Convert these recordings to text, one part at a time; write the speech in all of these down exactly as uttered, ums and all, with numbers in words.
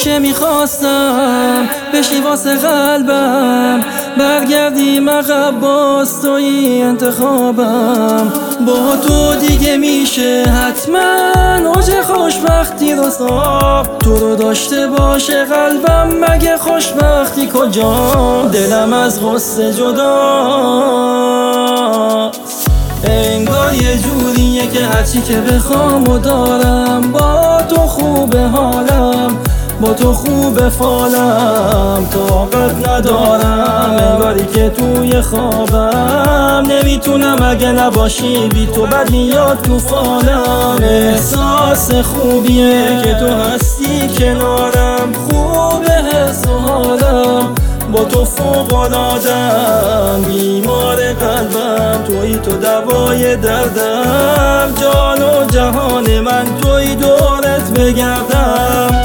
همیشه میخواستم بشی واسه قلبم، برگردیم عقب باز توی انتخابم. با تو دیگه میشه حتما اوج خوشبختی رو ساخت. تو رو داشته باشه قلبم مگه خوشبختی کجا؟ دلم از غصه جداست، انگار یه جوریه که هرچی که بخوام و دارم. با تو خوبه حالم، با تو خوبه فالم، طاقت ندارم انگاری که توی خوابم. نمیتونم اگه نباشی، بی تو بد میاد تو فالم. احساس خوبیه که تو هستی کنارم، خوبه حس و حالم، با تو فوق‌العاده‌ام. بیمار قلبم توی، تو دوای دردم. جان و جهان من توی، دورت بگردم.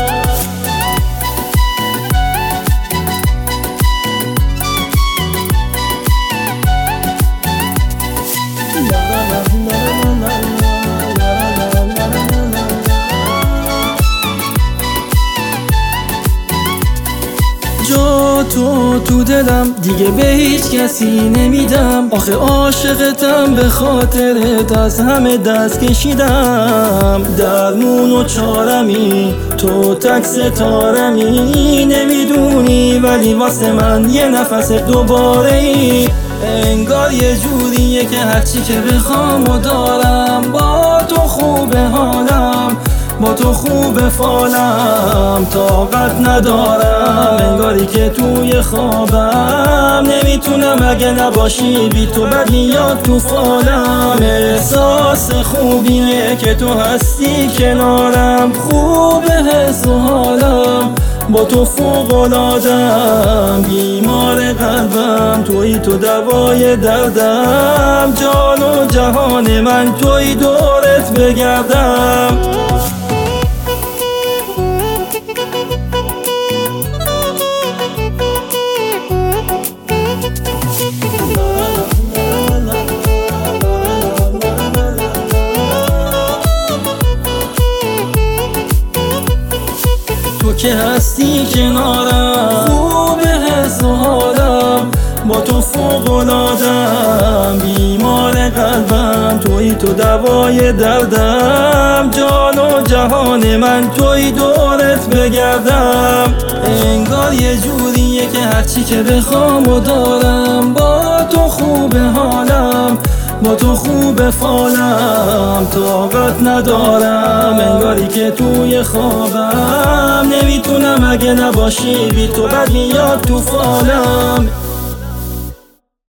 جا تو تو دلم دیگه به هیچ کسی نمیدم. آخه عاشقتم، به خاطرت از همه دست کشیدم. درمون و چارمی تو، تک ستارمی. نمیدونی ولی واسه من یه نفس دوباره ای. انگار یه جوریه که هرچی که بخوام و دارم. با تو خوبه حالم، با تو خوبه فالم، طاقت ندارم انگاری که توی خوابم. نمیتونم اگه نباشی، بی تو بد میاد تو فالم. احساس خوبیه که تو هستی کنارم، خوبه حس و حالم، با تو فوق‌العاده‌ام. بیمار قلبم توی، تو دوای دردم. جان و جهان من توی، دورت بگردم. تو که هستی کنارم، خوبه حس و حالم، با تو فوق‌العاده‌ام. بیمار قلبم توی، تو دوای دردم. جان و جهان من توی، دورت بگردم. انگار یه جوریه که هرچی که بخوام و دارم. با تو خوبه حالم، با تو خوبه فالم، طاقت ندارم انگاری که توی خوابم. نمیتونم اگه نباشی، بی تو بد میاد تو فالم.